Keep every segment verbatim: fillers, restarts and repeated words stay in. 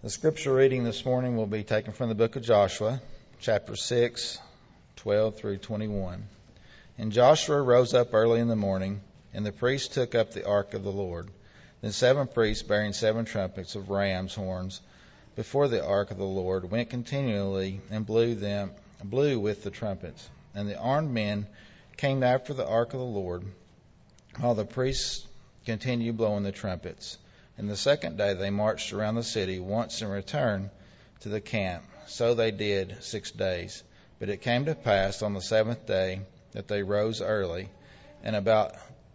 The scripture reading this morning will be taken from the book of Joshua, chapter six, twelve through twenty-one. And Joshua rose up early in the morning, and the priests took up the ark of the Lord. Then seven priests bearing seven trumpets of ram's horns before the ark of the Lord went continually and blew them blew with the trumpets. And the armed men came after the ark of the Lord, while the priests continued blowing the trumpets. And the second day they marched around the city once and returned to the camp. So they did six days. But it came to pass on the seventh day that they rose early, and about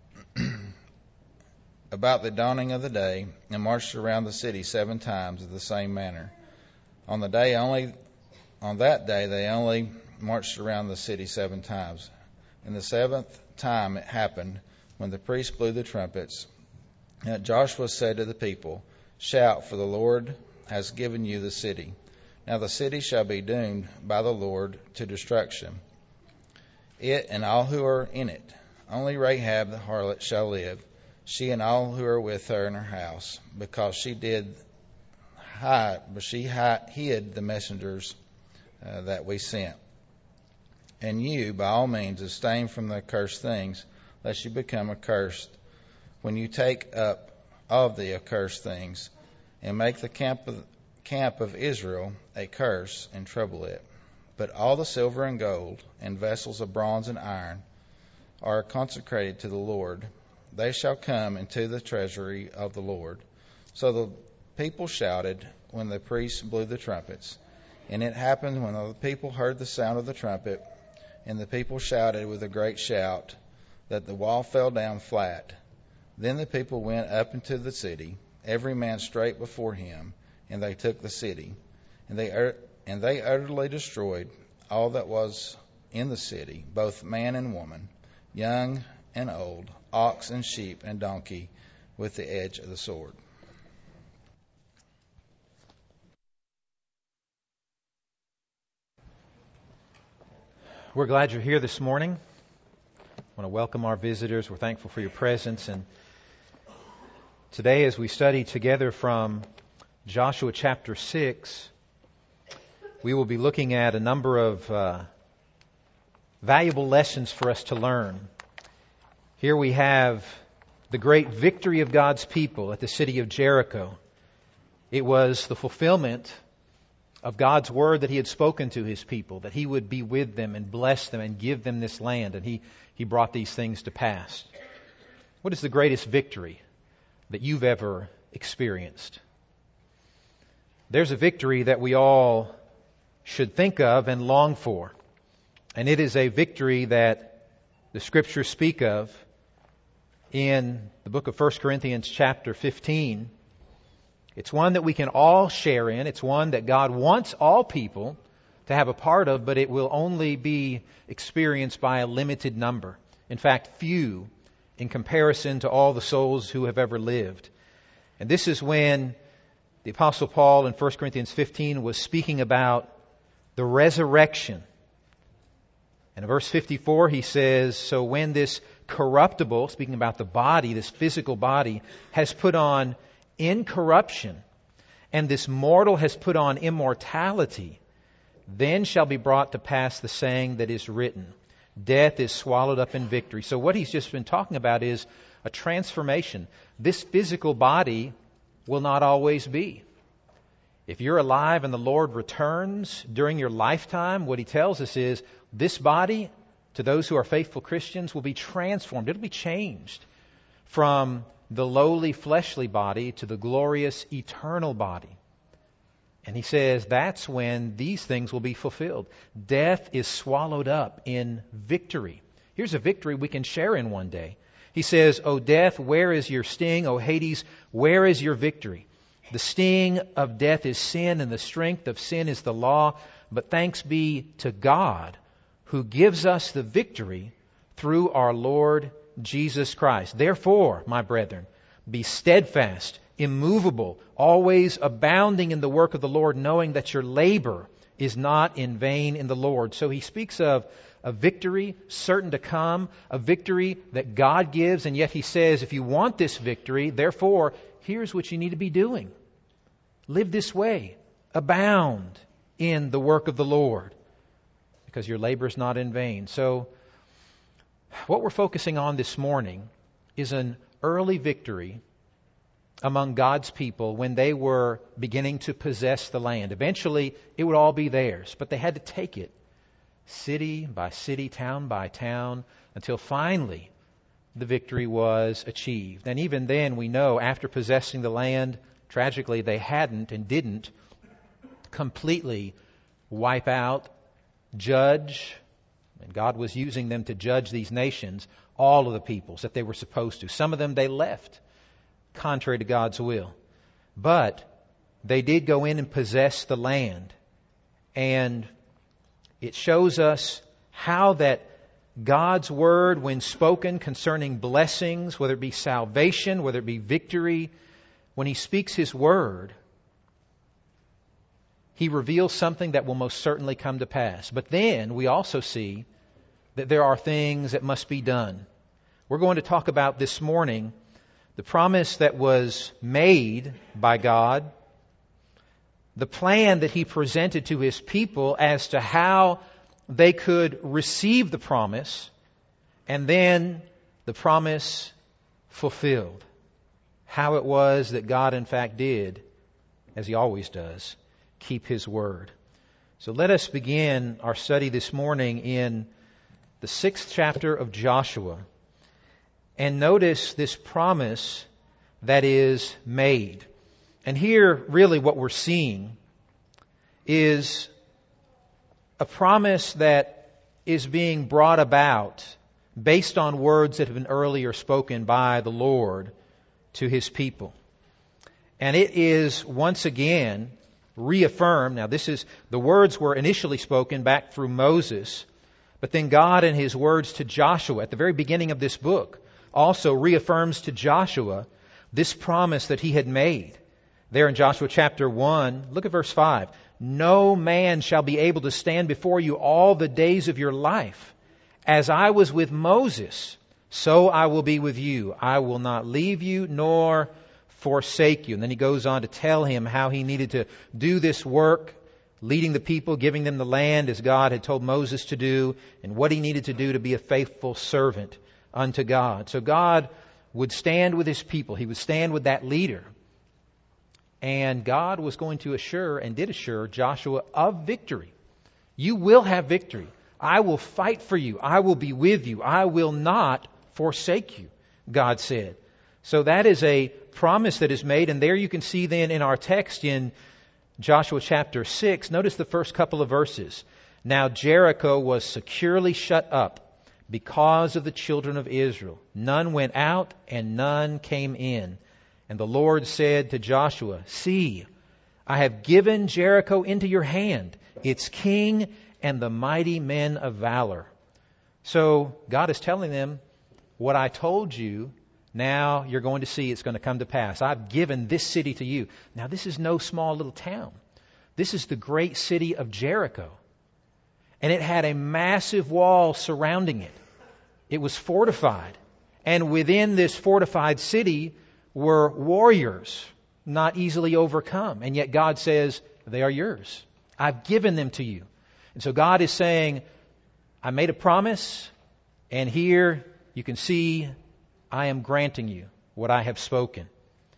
about the dawning of the day, and marched around the city seven times in the same manner. On the day only, on that day they only marched around the city seven times. And the seventh time it happened, when the priests blew the trumpets, that Joshua said to the people, "Shout, for the Lord has given you the city. Now the city shall be doomed by the Lord to destruction, it and all who are in it. Only Rahab the harlot shall live, she and all who are with her in her house, because she did hide, but she hid the messengers uh, that we sent. And you, by all means, abstain from the accursed things, lest you become accursed when you take up of the accursed things, and make the camp of, camp of Israel a curse, and trouble it. But all the silver and gold, and vessels of bronze and iron, are consecrated to the Lord. They shall come into the treasury of the Lord." So the people shouted when the priests blew the trumpets. And it happened when the people heard the sound of the trumpet, and the people shouted with a great shout, that the wall fell down flat. Then the people went up into the city, every man straight before him, and they took the city. And they and they utterly destroyed all that was in the city, both man and woman, young and old, ox and sheep and donkey, with the edge of the sword. We're glad you're here this morning. I want to welcome our visitors. We're thankful for your presence. And today, as we study together from Joshua chapter six, we will be looking at a number of uh, valuable lessons for us to learn. Here we have the great victory of God's people at the city of Jericho. It was the fulfillment of God's word that He had spoken to His people, that He would be with them and bless them and give them this land. And He, he brought these things to pass. What is the greatest victory that you've ever experienced? There's a victory that we all should think of and long for. And it is a victory that the Scriptures speak of in the book of First Corinthians chapter fifteen. It's one that we can all share in. It's one that God wants all people to have a part of, but it will only be experienced by a limited number. In fact, few in comparison to all the souls who have ever lived. And this is when the Apostle Paul in First Corinthians fifteen was speaking about the resurrection. And in verse fifty-four he says, "So when this corruptible," speaking about the body, this physical body, "has put on incorruption, and this mortal has put on immortality, then shall be brought to pass the saying that is written, death is swallowed up in victory." So what he's just been talking about is a transformation. This physical body will not always be. If you're alive and the Lord returns during your lifetime, what he tells us is this body, to those who are faithful Christians, will be transformed. It'll be changed from the lowly fleshly body to the glorious eternal body. And he says that's when these things will be fulfilled. Death is swallowed up in victory. Here's a victory we can share in one day. He says, "O death, where is your sting? O Hades, where is your victory? The sting of death is sin, and the strength of sin is the law. But thanks be to God, who gives us the victory through our Lord Jesus Christ. Therefore, my brethren, be steadfast, immovable, always abounding in the work of the Lord, knowing that your labor is not in vain in the Lord." So he speaks of a victory certain to come, a victory that God gives, and yet he says, if you want this victory, therefore, here's what you need to be doing. Live this way. Abound in the work of the Lord, because your labor is not in vain. So, what we're focusing on this morning is an early victory among God's people when they were beginning to possess the land. Eventually, it would all be theirs, but they had to take it city by city, town by town, until finally the victory was achieved. And even then, we know after possessing the land, tragically, they hadn't and didn't completely wipe out, judge, and God was using them to judge these nations, all of the peoples that they were supposed to. Some of them they left, contrary to God's will. But they did go in and possess the land. And it shows us how that God's word, when spoken concerning blessings, whether it be salvation, whether it be victory, when He speaks His word, He reveals something that will most certainly come to pass. But then we also see that there are things that must be done. We're going to talk about this morning the promise that was made by God, the plan that He presented to His people as to how they could receive the promise, and then the promise fulfilled. How it was that God in fact did, as He always does, keep His word. So let us begin our study this morning in the sixth chapter of Joshua. And notice this promise that is made. And here, really what we're seeing is a promise that is being brought about based on words that have been earlier spoken by the Lord to His people. And it is once again reaffirmed. Now this is, the words were initially spoken back through Moses, but then God in His words to Joshua at the very beginning of this book also reaffirms to Joshua this promise that he had made. There in Joshua chapter one, look at verse five. No man shall be able to stand before you all the days of your life. As I was with Moses, so I will be with you. I will not leave you nor forsake you. And then he goes on to tell him how he needed to do this work, leading the people, giving them the land as God had told Moses to do, and what he needed to do to be a faithful servant unto God. So God would stand with His people. He would stand with that leader. And God was going to assure, and did assure, Joshua of victory. You will have victory. I will fight for you. I will be with you. I will not forsake you, God said. So that is a promise that is made. And there you can see then in our text in Joshua chapter six, notice the first couple of verses. Now Jericho was securely shut up because of the children of Israel. None went out and none came in. And the Lord said to Joshua, see, I have given Jericho into your hand, its king and the mighty men of valor. So God is telling them, what I told you, now you're going to see it's going to come to pass. I've given this city to you. Now this is no small little town. This is the great city of Jericho. And it had a massive wall surrounding it. It was fortified. And within this fortified city were warriors, not easily overcome. And yet God says, they are yours. I've given them to you. And so God is saying, I made a promise, and here you can see I am granting you what I have spoken.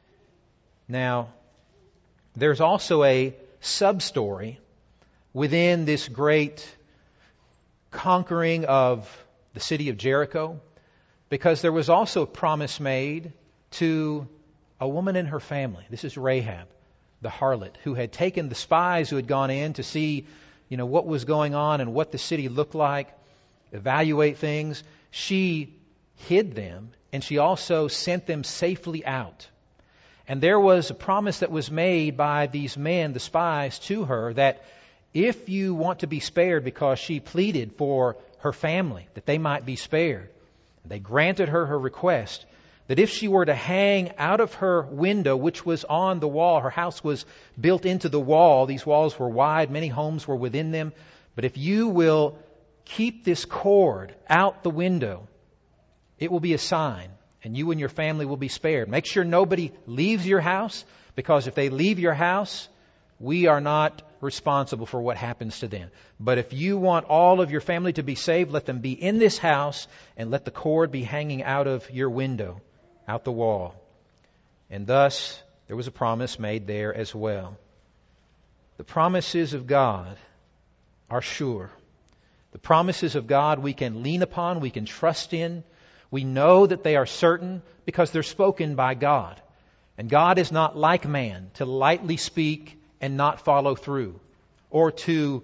Now, there's also a sub-story within this great conquering of the city of Jericho, because there was also a promise made to a woman in her family. This is Rahab, the harlot, who had taken the spies who had gone in to see, you know, what was going on and what the city looked like, evaluate things. She hid them, and she also sent them safely out. And there was a promise that was made by these men, the spies, to her, that if you want to be spared, because she pleaded for her family, that they might be spared, they granted her her request, that if she were to hang out of her window, which was on the wall, her house was built into the wall, these walls were wide, many homes were within them, but if you will keep this cord out the window, it will be a sign and you and your family will be spared. Make sure nobody leaves your house, because if they leave your house, we are not responsible for what happens to them. But if you want all of your family to be saved, let them be in this house and let the cord be hanging out of your window, out the wall. And thus, there was a promise made there as well. The promises of God are sure. The promises of God we can lean upon, we can trust in. We know that they are certain because they're spoken by God. And God is not like man to lightly speak and not follow through, or to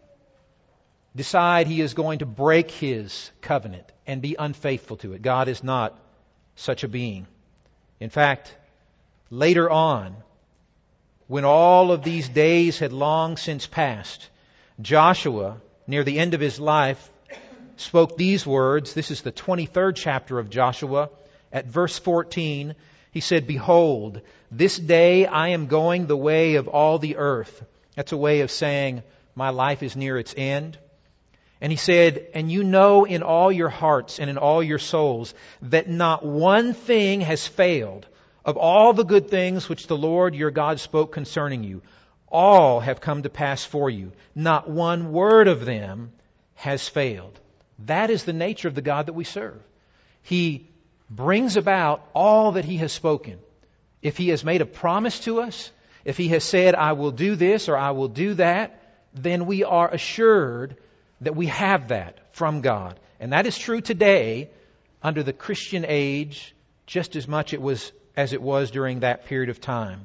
decide He is going to break His covenant and be unfaithful to it. God is not such a being. In fact, later on, when all of these days had long since passed, Joshua, near the end of his life, spoke these words. This is the twenty-third chapter of Joshua. At verse fourteen, he said, "Behold, this day I am going the way of all the earth." That's a way of saying, my life is near its end. And he said, "And you know in all your hearts and in all your souls that not one thing has failed of all the good things which the Lord your God spoke concerning you. All have come to pass for you. Not one word of them has failed." That is the nature of the God that we serve. He brings about all that He has spoken. If He has made a promise to us, if He has said, "I will do this" or "I will do that," then we are assured that we have that from God. And that is true today under the Christian age, just as much it was as it was during that period of time.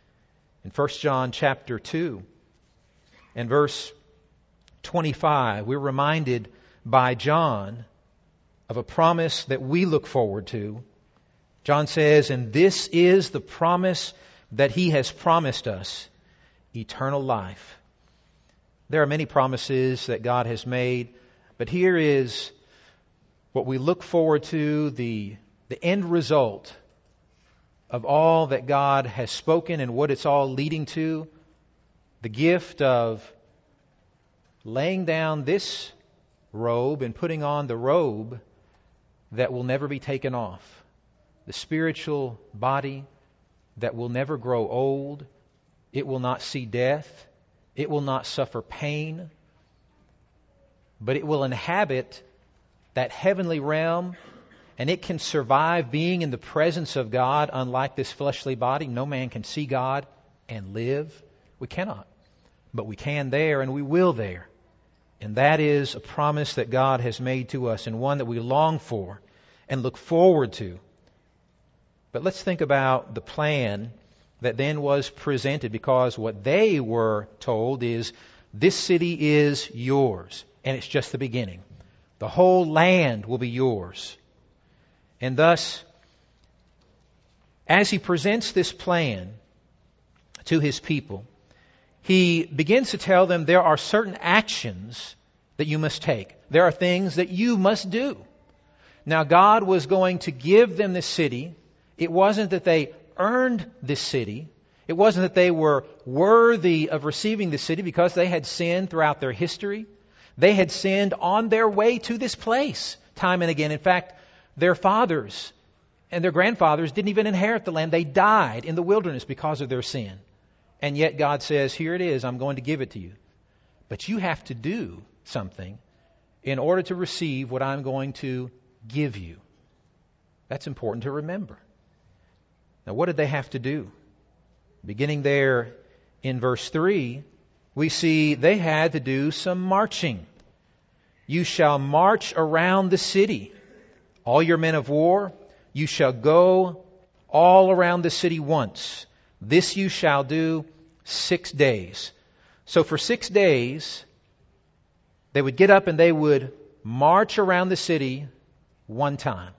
In First John chapter two and verse twenty-five, we're reminded by John of a promise that we look forward to. John says, "And this is the promise that He has promised us, eternal life." There are many promises that God has made, but here is what we look forward to, the, the end result of all that God has spoken and what it's all leading to. The gift of laying down this robe and putting on the robe that will never be taken off. The spiritual body that will never grow old. It will not see death. It will not suffer pain. But it will inhabit that heavenly realm, and it can survive being in the presence of God. Unlike this fleshly body, no man can see God and live. We cannot. But we can there, and we will there. And that is a promise that God has made to us, and one that we long for and look forward to. But let's think about the plan that then was presented, because what they were told is, this city is yours, and it's just the beginning. The whole land will be yours. And thus, as He presents this plan to His people, He begins to tell them there are certain actions that you must take. There are things that you must do. Now, God was going to give them this city. It wasn't that they earned this city. It wasn't that they were worthy of receiving this city because they had sinned throughout their history. They had sinned on their way to this place time and again. In fact, their fathers and their grandfathers didn't even inherit the land. They died in the wilderness because of their sin. And yet God says, "Here it is, I'm going to give it to you. But you have to do something in order to receive what I'm going to give you." That's important to remember. Now, what did they have to do? Beginning there in verse three, we see they had to do some marching. "You shall march around the city, all your men of war. You shall go all around the city once. This you shall do six days." So for six days, they would get up and they would march around the city one time.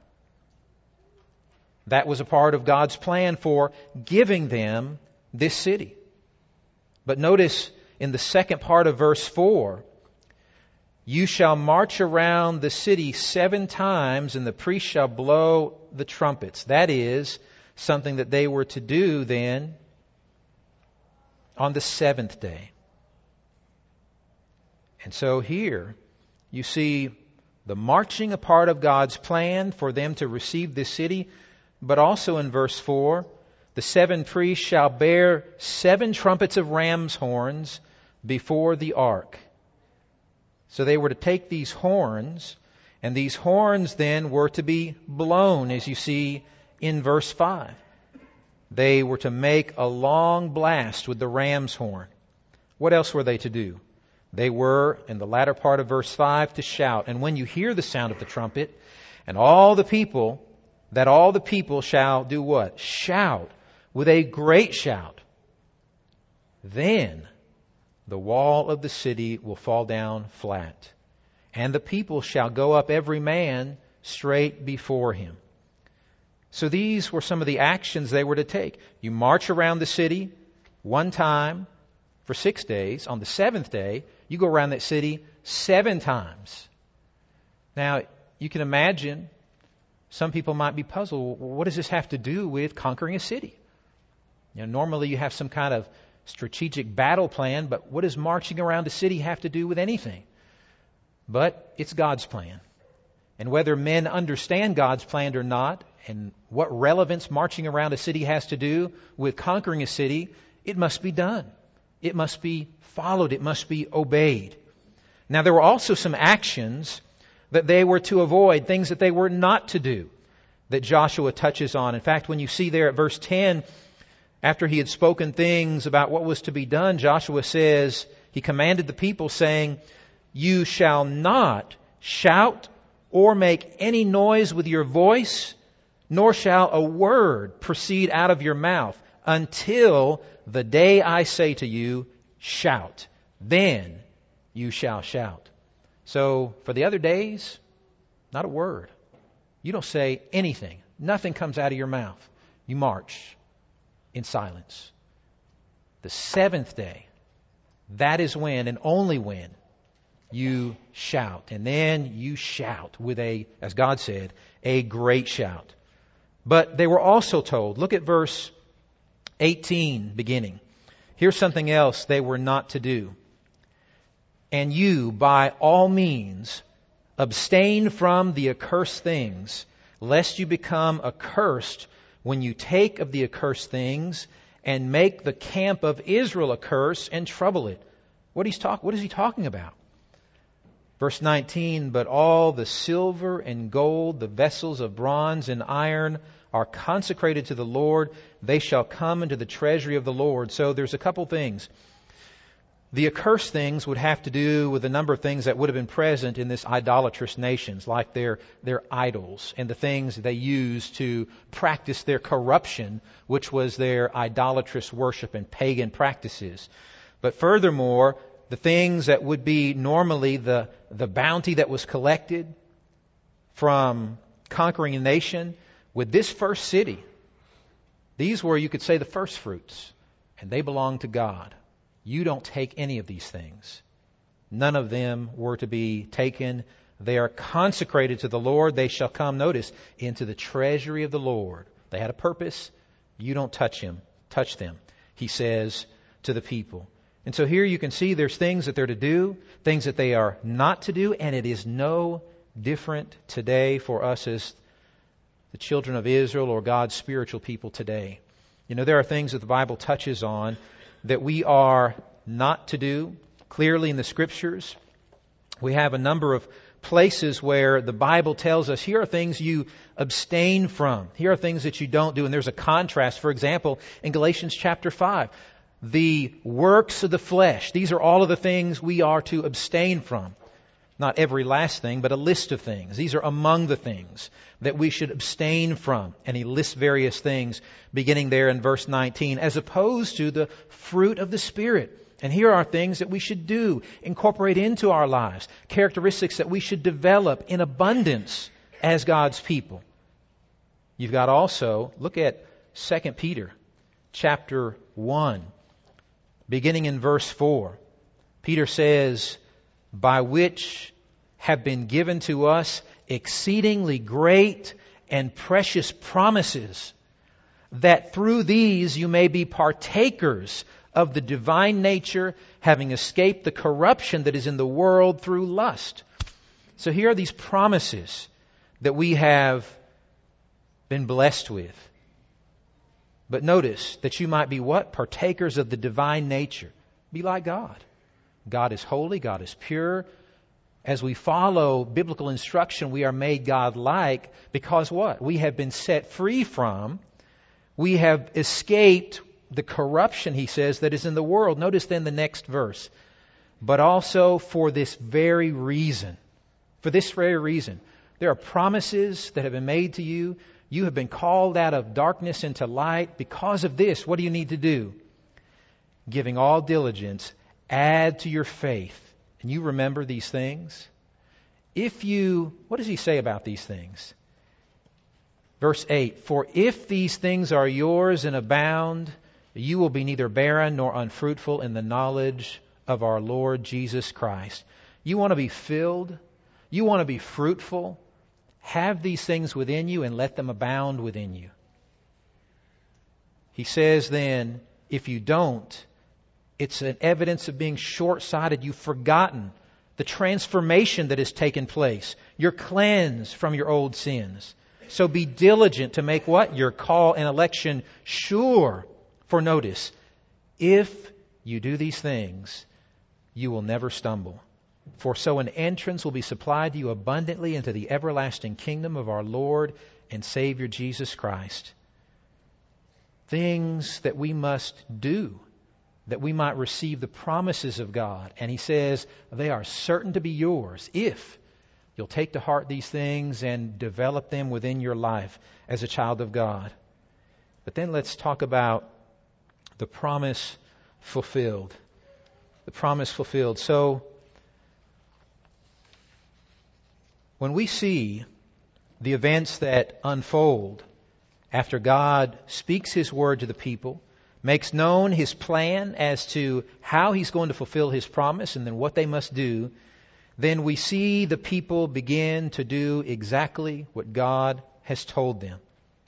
That was a part of God's plan for giving them this city. But notice in the second part of verse four, "You shall march around the city seven times, and the priest shall blow the trumpets." That is something that they were to do then on the seventh day. And so here you see The marching, a part of God's plan for them to receive this city. But also in verse four, the seven priests shall bear seven trumpets of ram's horns before the ark. So they were to take these horns, and these horns then were to be blown, as you see in verse five. They were to make a long blast with the ram's horn. What else were they to do? They were, in the latter part of verse five, to shout. And when you hear the sound of the trumpet, and all the people, that all the people shall do what? Shout with a great shout. Then the wall of the city will fall down flat, and the people shall go up every man straight before him. So these were some of the actions they were to take. You march around the city one time for six days. On the seventh day, you go around that city seven times. Now, you can imagine some people might be puzzled. Well, what does this have to do with conquering a city? You know, normally you have some kind of strategic battle plan, but what does marching around a city have to do with anything? But it's God's plan. And whether men understand God's plan or not, and what relevance marching around a city has to do with conquering a city, it must be done. It must be followed. It must be obeyed. Now, there were also some actions that they were to avoid, things that they were not to do, that Joshua touches on. In fact, when you see there at verse ten, after he had spoken things about what was to be done, Joshua says, he commanded the people, saying, "You shall not shout or make any noise with your voice, nor shall a word proceed out of your mouth until the day I say to you, shout. Then you shall shout." So for the other days, not a word. You don't say anything. Nothing comes out of your mouth. You march in silence. The seventh day, that is when and only when you shout. And then you shout with a, as God said, a great shout. But they were also told, look at verse eighteen beginning. Here's something else they were not to do. "And you, by all means, abstain from the accursed things, lest you become accursed when you take of the accursed things and make the camp of Israel a curse and trouble it." What he's talk, what is he talking about? Verse nineteen, "But all the silver and gold, the vessels of bronze and iron are consecrated to the Lord. They shall come into the treasury of the Lord." So there's a couple things. The accursed things would have to do with a number of things that would have been present in this idolatrous nations, like their, their idols and the things they used to practice their corruption, which was their idolatrous worship and pagan practices. But furthermore, the things that would be normally the, the bounty that was collected from conquering a nation, with this first city, these were, you could say, the first fruits, and they belong to God. You don't take any of these things. None of them were to be taken. They are consecrated to the Lord. They shall come, notice, into the treasury of the Lord. They had a purpose. You don't touch him, touch them, he says to the people. And so here you can see there's things that they're to do, things that they are not to do, and it is no different today for us as the children of Israel or God's spiritual people today. You know, there are things that the Bible touches on that we are not to do. Clearly in the Scriptures, we have a number of places where the Bible tells us, here are things you abstain from. Here are things that you don't do. And there's a contrast. For example, in Galatians chapter five, the works of the flesh. These are all of the things we are to abstain from. Not every last thing, but a list of things. These are among the things that we should abstain from. And he lists various things beginning there in verse nineteen, as opposed to the fruit of the Spirit. And here are things that we should do, incorporate into our lives, characteristics that we should develop in abundance as God's people. You've got also, look at Second Peter chapter one, beginning in verse four. Peter says, "By which have been given to us exceedingly great and precious promises, that through these you may be partakers of the divine nature, having escaped the corruption that is in the world through lust." So here are these promises that we have been blessed with. But notice that you might be what? Partakers of the divine nature. Be like God. God is holy. God is pure. As we follow biblical instruction, we are made God-like because what? We have been set free from, we have escaped the corruption, he says, that is in the world. Notice then the next verse. But also for this very reason. For this very reason. There are promises that have been made to you. You have been called out of darkness into light. Because of this, what do you need to do? Giving all diligence, add to your faith. And you remember these things? If you, what does he say about these things? Verse eight, for if these things are yours and abound, you will be neither barren nor unfruitful in the knowledge of our Lord Jesus Christ. You want to be filled? You want to be fruitful? Have these things within you and let them abound within you. He says then, if you don't, it's an evidence of being short-sighted. You've forgotten the transformation that has taken place. You're cleansed from your old sins. So be diligent to make what? Your call and election sure. For notice, if you do these things, you will never stumble. For so an entrance will be supplied to you abundantly into the everlasting kingdom of our Lord and Savior Jesus Christ. Things that we must do, that we might receive the promises of God. And he says they are certain to be yours if you'll take to heart these things and develop them within your life as a child of God. But then let's talk about the promise fulfilled. The promise fulfilled. So, when we see the events that unfold after God speaks His word to the people, makes known His plan as to how He's going to fulfill His promise and then what they must do, then we see the people begin to do exactly what God has told them.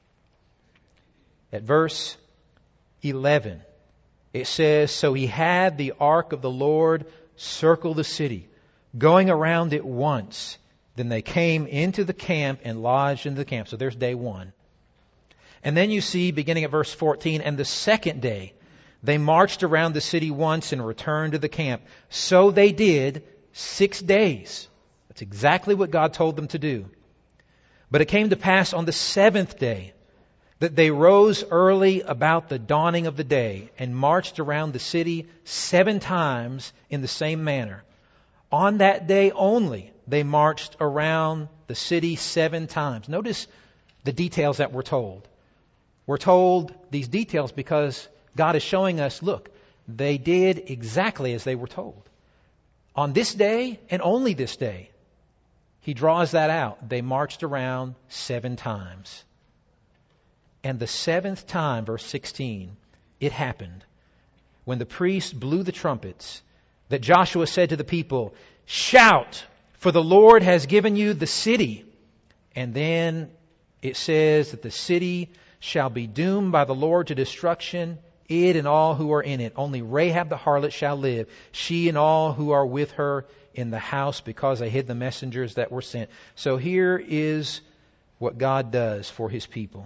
At verse eleven, it says, so he had the ark of the Lord circle the city, going around it once. Then they came into the camp and lodged in the camp. So there's day one. And then you see, beginning at verse fourteen, and the second day they marched around the city once and returned to the camp. So they did six days. That's exactly what God told them to do. But it came to pass on the seventh day that they rose early about the dawning of the day and marched around the city seven times in the same manner. On that day only, they marched around the city seven times. Notice the details that we're told. We're told these details because God is showing us, look, they did exactly as they were told. On this day, and only this day, He draws that out. They marched around seven times. And the seventh time, verse sixteen, it happened when the priest blew the trumpets that Joshua said to the people, shout, for the Lord has given you the city. And then it says that the city shall be doomed by the Lord to destruction, it and all who are in it. Only Rahab the harlot shall live, she and all who are with her in the house, because they hid the messengers that were sent. So here is what God does for His people.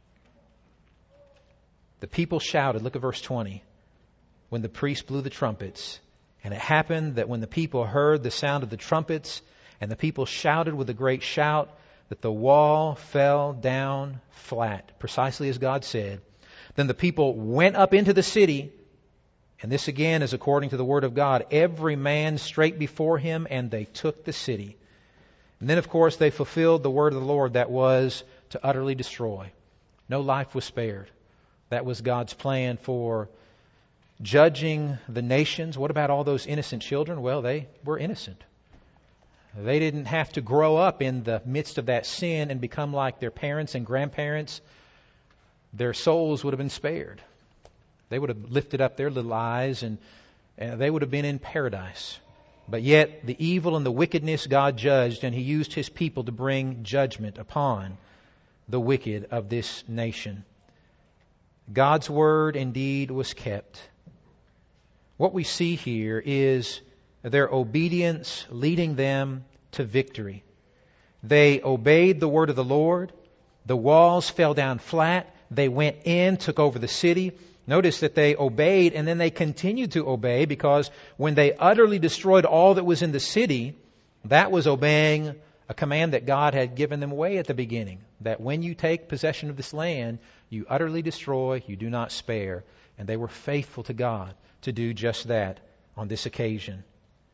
The people shouted, look at verse twenty, when the priest blew the trumpets. And it happened that when the people heard the sound of the trumpets, and the people shouted with a great shout, that the wall fell down flat, precisely as God said. Then the people went up into the city, and this again is according to the word of God, every man straight before him, and they took the city. And then, of course, they fulfilled the word of the Lord that was to utterly destroy. No life was spared. That was God's plan for judging the nations. What about all those innocent children? Well, they were innocent. They didn't have to grow up in the midst of that sin and become like their parents and grandparents. Their souls would have been spared. They would have lifted up their little eyes and, and they would have been in paradise. But yet the evil and the wickedness God judged, and He used His people to bring judgment upon the wicked of this nation. God's word indeed was kept. What we see here is their obedience leading them to victory. They obeyed the word of the Lord. The walls fell down flat. They went in, took over the city. Notice that they obeyed, and then they continued to obey, because when they utterly destroyed all that was in the city, that was obeying a command that God had given them way at the beginning, that when you take possession of this land, you utterly destroy, you do not spare. And they were faithful to God to do just that on this occasion.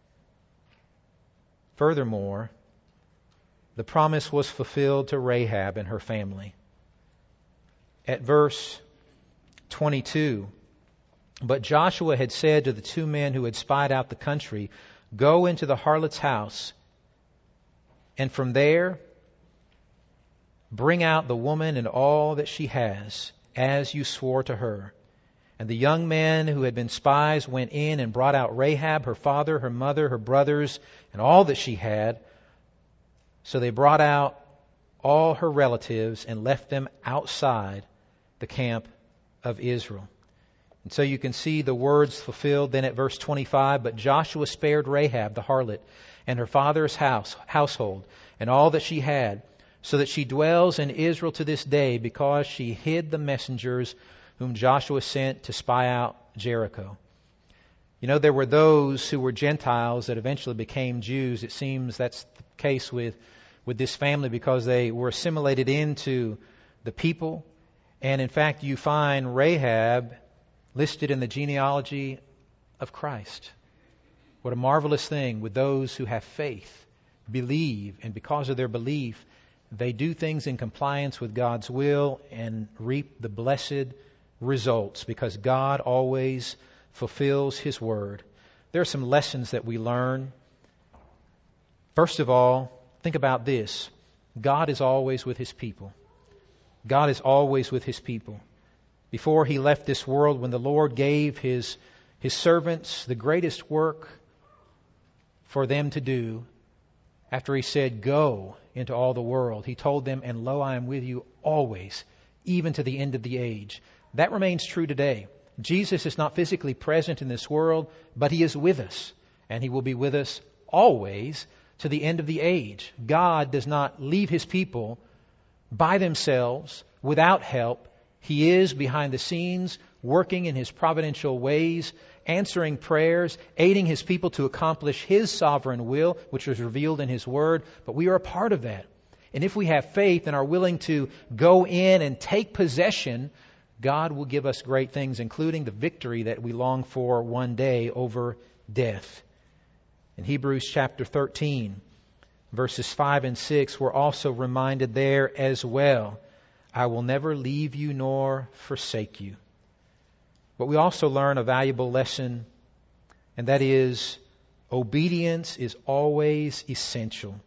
Furthermore, the promise was fulfilled to Rahab and her family. At verse twenty-two, but Joshua had said to the two men who had spied out the country, go into the harlot's house, and from there bring out the woman and all that she has, as you swore to her. And the young men who had been spies went in and brought out Rahab, her father, her mother, her brothers, and all that she had. So they brought out all her relatives and left them outside the camp of Israel. And so you can see the words fulfilled then at verse twenty-five. But Joshua spared Rahab the harlot and her father's house, household and all that she had, so that she dwells in Israel to this day, because she hid the messengers whom Joshua sent to spy out Jericho. You know, there were those who were Gentiles that eventually became Jews. It seems that's the case with, with this family, because they were assimilated into the people. And in fact, you find Rahab listed in the genealogy of Christ. What a marvelous thing with those who have faith, believe, and because of their belief, they do things in compliance with God's will and reap the blessed results, because God always fulfills His word. There are some lessons that we learn. First of all, think about this. God is always with His people. God is always with His people. Before He left this world, when the Lord gave His, His servants the greatest work for them to do, after He said, go into all the world, He told them, and lo, I am with you always, even to the end of the age. That remains true today. Jesus is not physically present in this world, but He is with us, and He will be with us always to the end of the age. God does not leave His people by themselves without help. He is behind the scenes, working in His providential ways, answering prayers, aiding His people to accomplish His sovereign will, which is revealed in His Word. But we are a part of that. And if we have faith and are willing to go in and take possession, God will give us great things, including the victory that we long for one day over death. In Hebrews chapter thirteen, verses five and six, we're also reminded there as well, I will never leave you nor forsake you. But we also learn a valuable lesson, and that is obedience is always essential.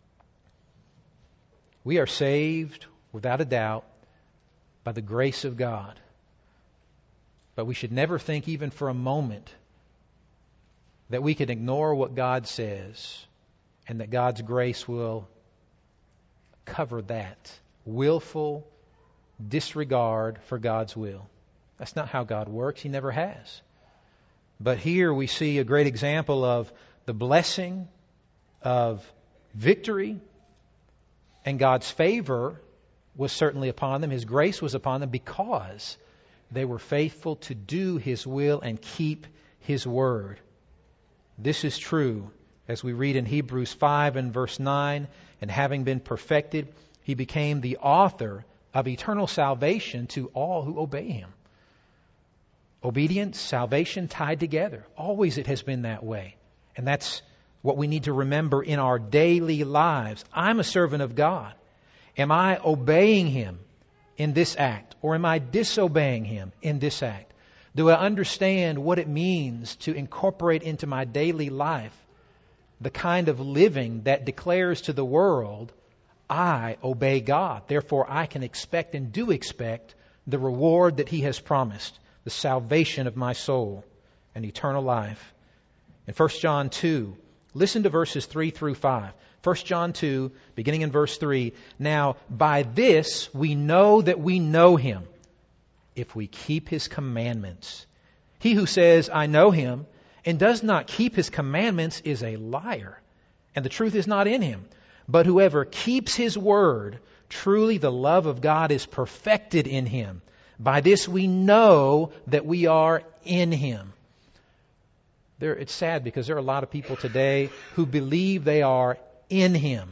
We are saved, without a doubt, by the grace of God. But we should never think, even for a moment, that we can ignore what God says and that God's grace will cover that willful disregard for God's will. That's not how God works. He never has. But here we see a great example of the blessing of victory, and God's favor was certainly upon them. His grace was upon them because they were faithful to do His will and keep His word. This is true as we read in Hebrews five and verse nine, and having been perfected, He became the author of eternal salvation to all who obey Him. Obedience, salvation tied together. Always it has been that way. And that's what we need to remember in our daily lives. I'm a servant of God. Am I obeying Him in this act, or am I disobeying Him in this act? Do I understand what it means to incorporate into my daily life the kind of living that declares to the world, I obey God. Therefore, I can expect and do expect the reward that He has promised, the salvation of my soul and eternal life. In First John two, listen to verses three through five. First John two, beginning in verse three. Now, by this we know that we know Him, if we keep His commandments. He who says, I know Him, and does not keep His commandments is a liar, and the truth is not in him. But whoever keeps his word, truly the love of God is perfected in him. By this we know that we are in him. There, it's sad because there are a lot of people today who believe they are in him,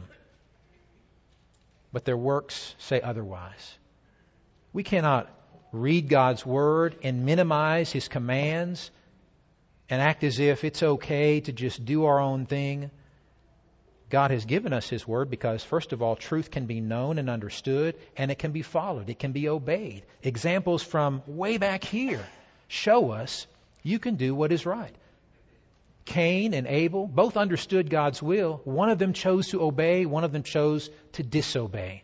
but their works say otherwise. We cannot read God's word and minimize his commands and act as if it's okay to just do our own thing. God has given us his word because, first of all, truth can be known and understood, and it can be followed. It can be obeyed. Examples from way back here show us you can do what is right. Cain and Abel both understood God's will. One of them chose to obey. One of them chose to disobey.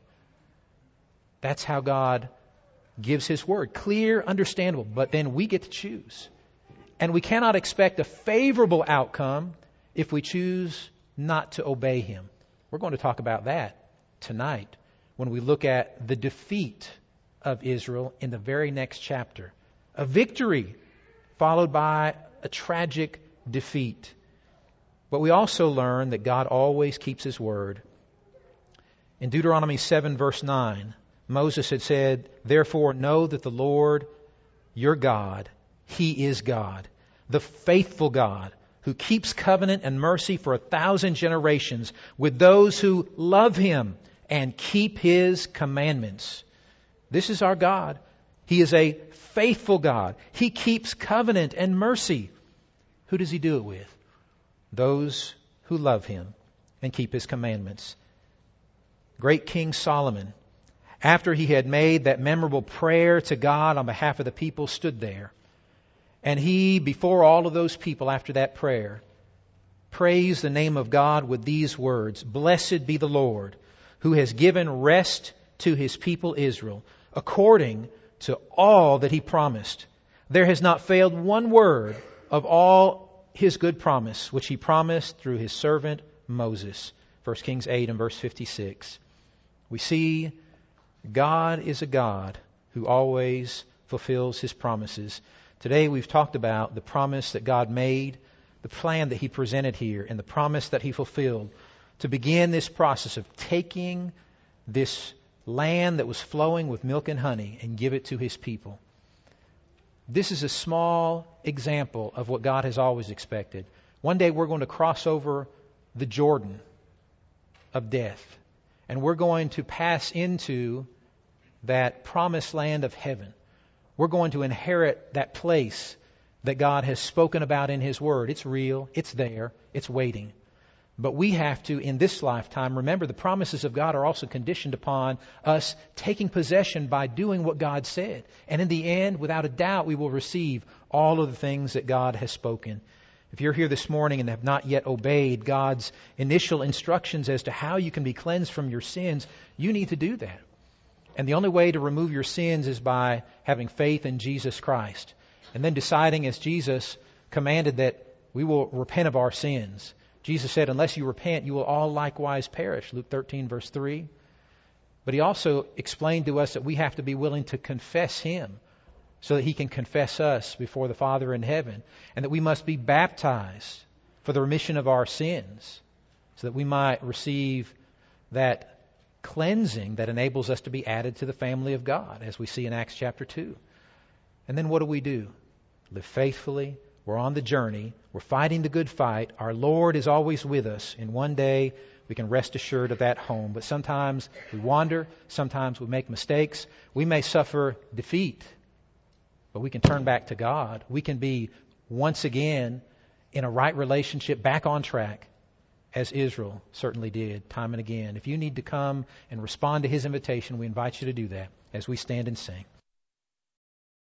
That's how God gives his word. Clear, understandable. But then we get to choose. And we cannot expect a favorable outcome if we choose not to obey him. We're going to talk about that tonight when we look at the defeat of Israel in the very next chapter. A victory followed by a tragic defeat. But we also learn that God always keeps his word. In Deuteronomy seven verse nine, Moses had said, "Therefore know that the Lord your God, he is God, the faithful God, who keeps covenant and mercy for a thousand generations with those who love him and keep his commandments." This is our God. He is a faithful God. He keeps covenant and mercy. Who does he do it with? Those who love him and keep his commandments. Great King Solomon, after he had made that memorable prayer to God on behalf of the people, stood there. And he, before all of those people after that prayer, praised the name of God with these words, "Blessed be the Lord, who has given rest to his people Israel, according to all that he promised. There has not failed one word of all his good promise, which he promised through his servant Moses." First Kings eight and verse fifty-six. We see God is a God who always fulfills his promises. Today we've talked about the promise that God made, the plan that he presented here, and the promise that he fulfilled to begin this process of taking this land that was flowing with milk and honey and give it to his people. This is a small example of what God has always expected. One day we're going to cross over the Jordan of death, and we're going to pass into that promised land of heaven. We're going to inherit that place that God has spoken about in his word. It's real. It's there. It's waiting. But we have to, in this lifetime, remember the promises of God are also conditioned upon us taking possession by doing what God said. And in the end, without a doubt, we will receive all of the things that God has spoken. If you're here this morning and have not yet obeyed God's initial instructions as to how you can be cleansed from your sins, you need to do that. And the only way to remove your sins is by having faith in Jesus Christ. And then deciding, as Jesus commanded, that we will repent of our sins. Jesus said, unless you repent, you will all likewise perish. Luke thirteen, verse three. But he also explained to us that we have to be willing to confess him so that he can confess us before the Father in heaven. And that we must be baptized for the remission of our sins so that we might receive that cleansing that enables us to be added to the family of God, as we see in Acts chapter two. And then what do we do? Live faithfully. We're on the journey. We're fighting the good fight. Our Lord is always with us. And one day we can rest assured of that home. But sometimes we wander. Sometimes we make mistakes. We may suffer defeat. But we can turn back to God. We can be once again in a right relationship, back on track, as Israel certainly did time and again. If you need to come and respond to his invitation, we invite you to do that as we stand and sing.